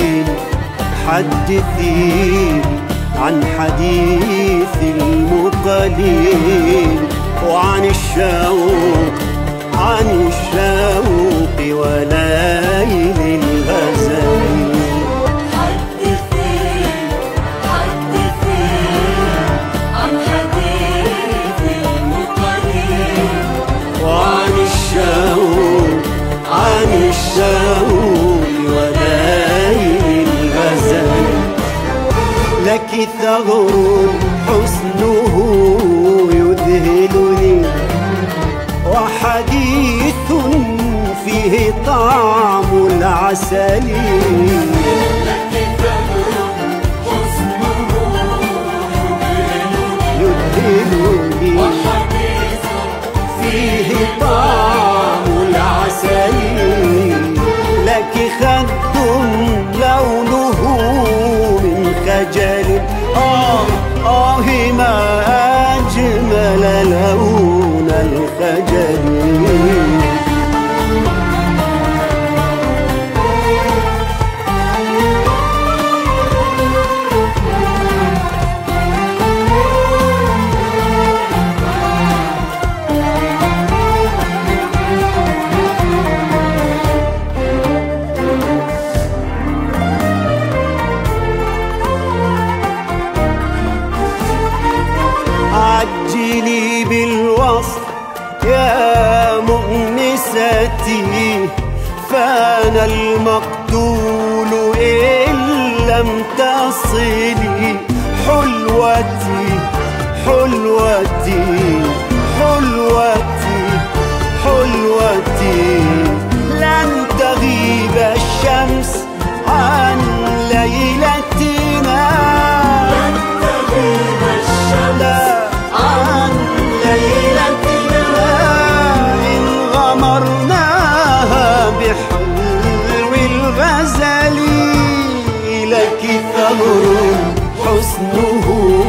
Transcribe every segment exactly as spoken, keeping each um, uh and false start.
حدثيني عن حديث المقالين، وعن الشوق عن الشوق وليل الغزال. حدثيني حدثيني عن حديث المقالين، وعن الشوق عن الشوق وليل الغزال. لك ثغر حسنه يذهلني، وحديث فيه طعم العسل. لك ثغر حسنه يذهلني، وحديث فيه طعم العسل. لك خد لونه من خجل، آه آه ما أجمل لون الخجل. عجلي بالوصف يا مؤنستي، فأنا المقتول إن لم تصلي. حلوتي حلوتي حلوتي حلوتي، لن تغيب الشمس عن ليلتنا. لن تغيب الشمس عن ليلتنا، إن غمرناها بحلو الغزل. لك ثغر حسنه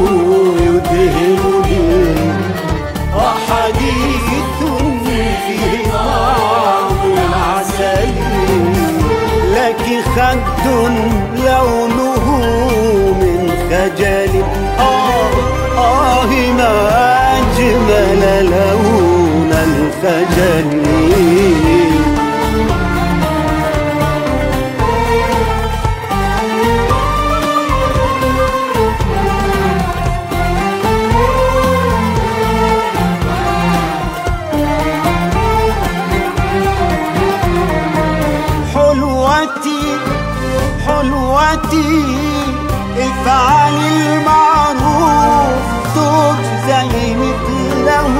يذهلني، وحديث فيه طعم العسل. لك خد لونه من خجل، آه آه ما أجمل لون الخجل. حلوتي حلوتي افعل المعروف تجزي مثله،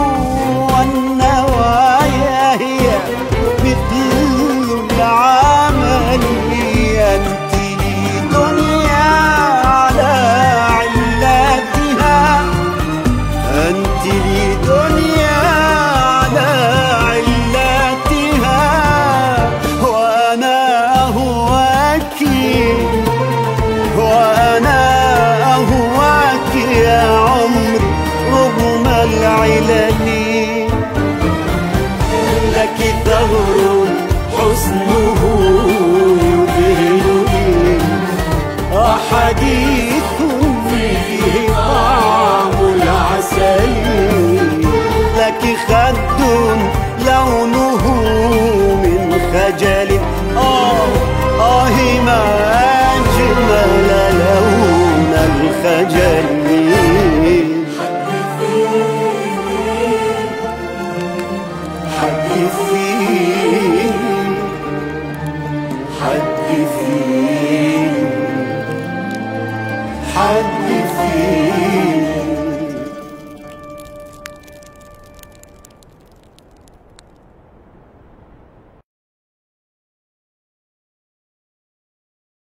والنوايا هي مثل العمل. أنت لي دنيا على علتها، أنت لي دنيا على علتها. وأنا أهواك وأنا أهواك يا عمري رغم العلل. لك ثغر حسنه